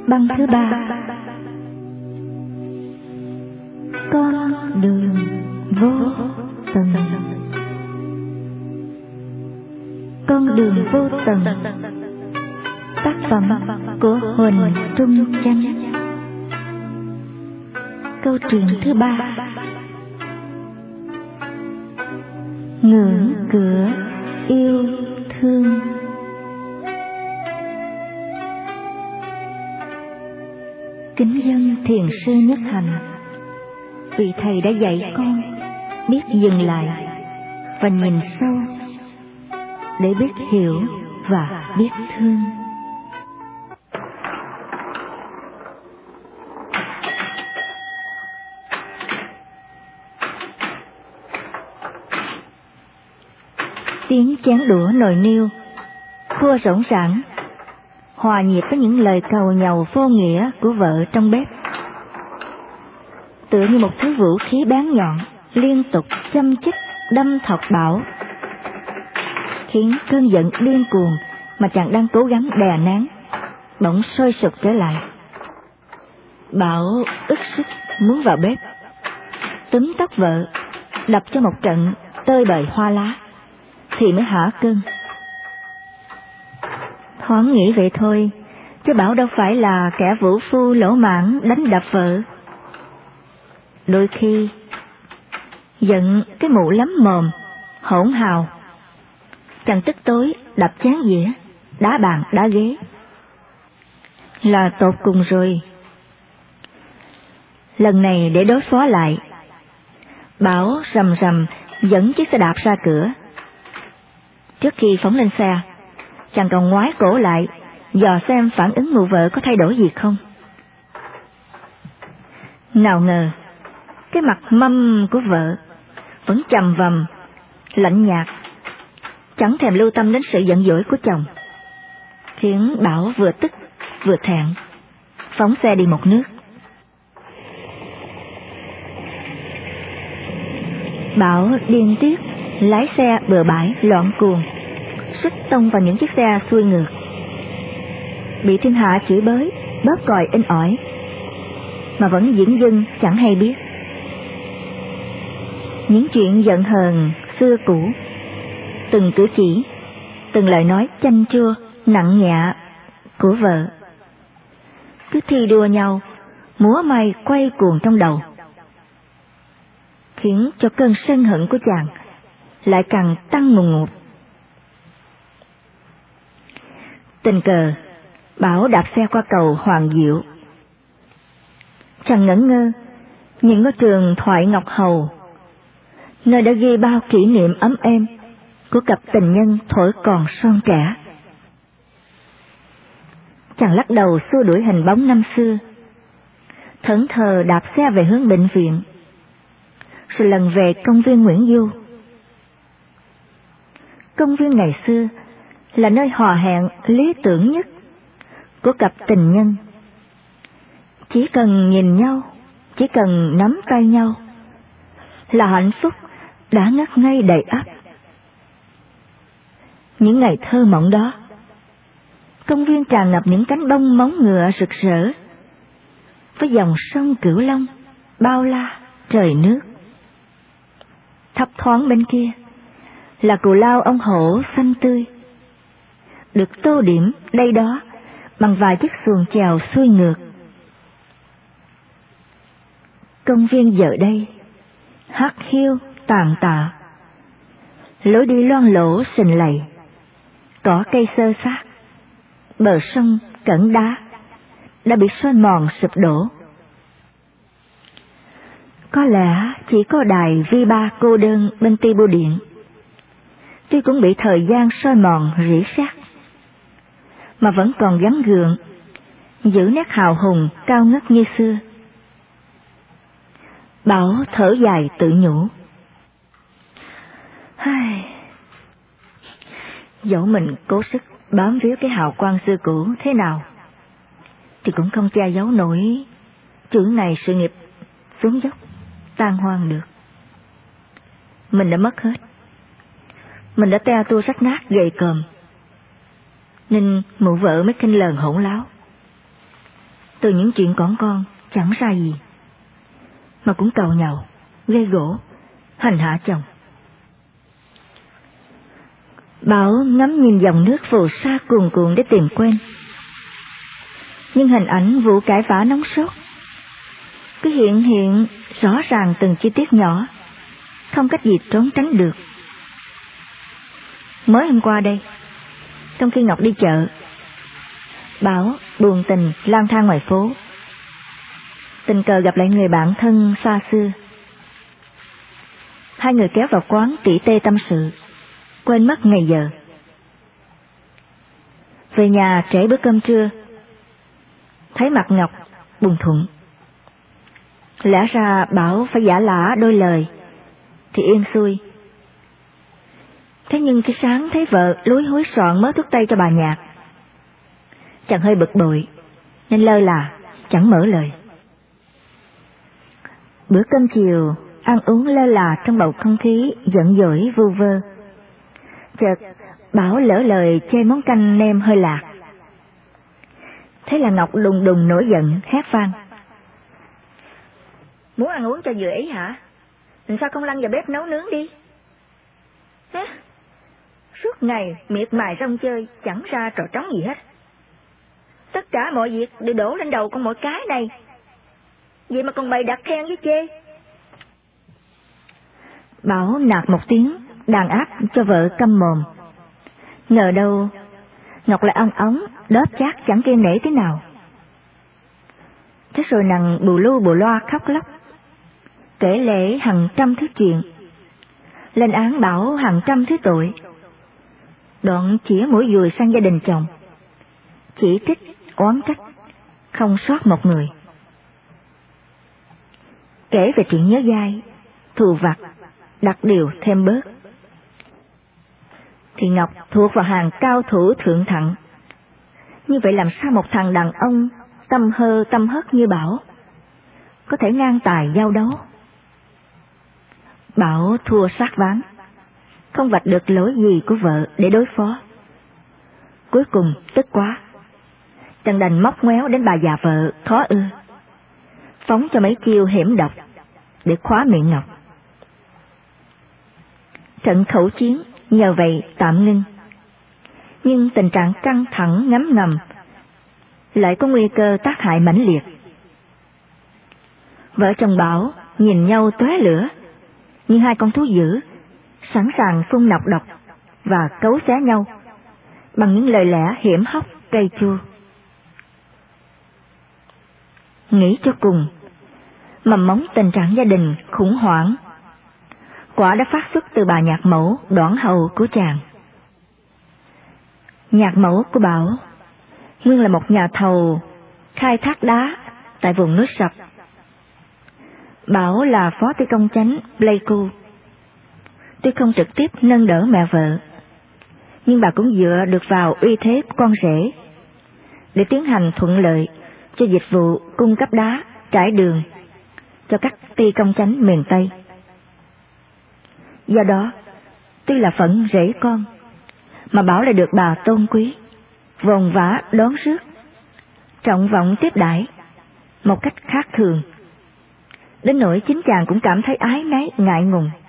Băng thứ 3. Con đường vô tận. Con đường vô tận. Tác phẩm của Huỳnh Trung Chánh. Câu chuyện thứ 3. Ngưỡng cửa yêu thương. Kính dân thiền sư Nhất Hạnh, vị thầy đã dạy con biết dừng lại và nhìn sâu để biết hiểu và biết thương. Tiếng chén đũa nồi niêu khua rỗng rãng, hòa nhịp với những lời cầu nhàu vô nghĩa của vợ trong bếp, tựa như một thứ vũ khí bén nhọn liên tục châm chích đâm thọc Bảo, khiến cơn giận điên cuồng mà chàng đang cố gắng đè nén bỗng sôi sục trở lại. Bảo ức sức muốn vào bếp túm tóc vợ, đập cho một trận tơi bời hoa lá thì mới hả cơn. Thoáng nghĩ vậy thôi, chứ Bảo đâu phải là kẻ vũ phu lỗ mãng đánh đập vợ. Đôi khi giận cái mụ lắm mồm hỗn hào, chàng tức tối đập chén dĩa, đá bàn đá ghế là tột cùng rồi. Lần này để đối phó lại, Bảo rầm rầm dẫn chiếc xe đạp ra cửa. Trước khi phóng lên xe, chàng còn ngoái cổ lại dò xem phản ứng mụ vợ có thay đổi gì không. Nào ngờ cái mặt mâm của vợ vẫn trầm vầm lạnh nhạt, chẳng thèm lưu tâm đến sự giận dỗi của chồng, khiến Bảo vừa tức vừa thẹn, phóng xe đi một nước. Bảo điên tiết lái xe bừa bãi loạn cuồng, suýt tông vào những chiếc xe xuôi ngược, bị thiên hạ chửi bới bóp còi inh ỏi mà vẫn diễn dưng chẳng hay biết. Những chuyện giận hờn xưa cũ, từng cử chỉ, từng lời nói chanh chua nặng nhẹ của vợ cứ thi đua nhau múa may quay cuồng trong đầu, khiến cho cơn sân hận của chàng lại càng tăng ngùn ngụt. Tình cờ Bảo đạp xe qua cầu Hoàng Diệu, chàng ngẩn ngơ nhìn ngôi trường Thoại Ngọc Hầu, nơi đã ghi bao kỷ niệm ấm êm của cặp tình nhân thuở còn son trẻ. Chàng lắc đầu xua đuổi hình bóng năm xưa, thẫn thờ đạp xe về hướng bệnh viện, rồi lần về công viên Nguyễn Du. Công viên ngày xưa là nơi hò hẹn lý tưởng nhất của cặp tình nhân. Chỉ cần nhìn nhau, chỉ cần nắm tay nhau là hạnh phúc đã ngất ngây đầy ắp. Những ngày thơ mộng đó, công viên tràn ngập những cánh bông móng ngựa rực rỡ, với dòng sông Cửu Long bao la trời nước. Thấp thoáng bên kia là cù lao ông hổ xanh tươi, được tô điểm đây đó bằng vài chiếc xuồng chèo xuôi ngược. Công viên giờ đây hắc hiu tàn tạ, lối đi loang lổ sình lầy, cỏ cây xơ xác, bờ sông cẩn đá đã bị xói mòn sụp đổ. Có lẽ chỉ có đài V3 cô đơn bên ti bưu điện, tuy cũng bị thời gian xói mòn rỉ sét, mà vẫn còn gắn gượng, giữ nét hào hùng cao ngất như xưa. Bảo thở dài tự nhủ, dẫu mình cố sức bám víu cái hào quang xưa cũ thế nào, thì cũng không che giấu nổi chữ này sự nghiệp xuống dốc tan hoang được. Mình đã mất hết, mình đã te tua rách nát gầy còm, nên mụ vợ mới khinh lờn hỗn láo. từ những chuyện con chẳng ra gì, mà cũng càu nhàu, gây gỗ, hành hạ chồng. Bảo ngắm nhìn dòng nước phù sa cuồn cuộn để tìm quên, nhưng hình ảnh vụ cãi vã nóng sốt cứ hiện rõ ràng từng chi tiết nhỏ, không cách gì trốn tránh được. Mới hôm qua đây, trong khi Ngọc đi chợ, Bảo buồn tình lang thang ngoài phố, tình cờ gặp lại người bạn thân xa xưa. Hai người kéo vào quán tỉ tê tâm sự, quên mất ngày giờ. Về nhà trễ bữa cơm trưa, thấy mặt Ngọc buồn thuận. Lẽ ra Bảo phải giả lả đôi lời thì yên xuôi. Thế nhưng cái sáng thấy vợ lúi húi soạn mớ thuốc tây cho bà Nhạc, chàng hơi bực bội nên lơ là chẳng mở lời. Bữa cơm chiều ăn uống lơ là trong bầu không khí giận dỗi vu vơ. Chợt Bảo lỡ lời chê món canh nem hơi lạc. Thế là Ngọc đùng đùng nổi giận hét vang: Muốn ăn uống cho vừa ý hả? Làm sao không lăn vào bếp nấu nướng đi? Hả? Suốt ngày miệt mài rong chơi chẳng ra trò trống gì hết. Tất cả mọi việc đều đổ lên đầu con mỗi cái này, vậy mà còn bày đặt khen với chê. Bảo nạt một tiếng đàn áp cho vợ câm mồm. Ngờ đâu Ngọc lại ong ống đớp chát chẳng kiêng nể thế nào. Thế rồi nàng bù lu bù loa khóc lóc, kể lể hàng trăm thứ chuyện, lên án Bảo hàng trăm thứ tội, đoạn chĩa mũi dùi sang gia đình chồng, chỉ trích oán trách không sót một người. Kể về chuyện nhớ dai, thù vặt, đặt điều thêm bớt, thì Ngọc thuộc vào hàng cao thủ thượng thặng. Như vậy làm sao một thằng đàn ông tâm hơ tâm hất như Bảo có thể ngang tài giao đấu? Bảo thua sát ván, không vạch được lỗi gì của vợ để đối phó. Cuối cùng tức quá, chàng đành móc ngoéo đến bà già vợ khó ưa, phóng cho mấy chiêu hiểm độc để khóa miệng Ngọc. Trận khẩu chiến nhờ vậy tạm ngưng, nhưng tình trạng căng thẳng ngấm ngầm lại có nguy cơ tác hại mãnh liệt. Vợ chồng Bảo nhìn nhau tóe lửa như hai con thú dữ, sẵn sàng phun nọc độc và cấu xé nhau bằng những lời lẽ hiểm hóc cay chua. Nghĩ cho cùng, mầm móng tình trạng gia đình khủng hoảng quả đã phát xuất từ bà nhạc mẫu đoản hầu của chàng. Nhạc mẫu của Bảo nguyên là một nhà thầu khai thác đá tại vùng núi Sập. Bảo là phó ty công chánh Pleiku. Tuy không trực tiếp nâng đỡ mẹ vợ, nhưng bà cũng dựa được vào uy thế của con rể để tiến hành thuận lợi cho dịch vụ cung cấp đá trải đường cho các ty công chánh miền Tây. Do đó, tuy là phận rể con, mà Bảo lại được bà tôn quý, vồn vã đón rước, trọng vọng tiếp đãi một cách khác thường, đến nỗi chính chàng cũng cảm thấy ái náy ngại ngùng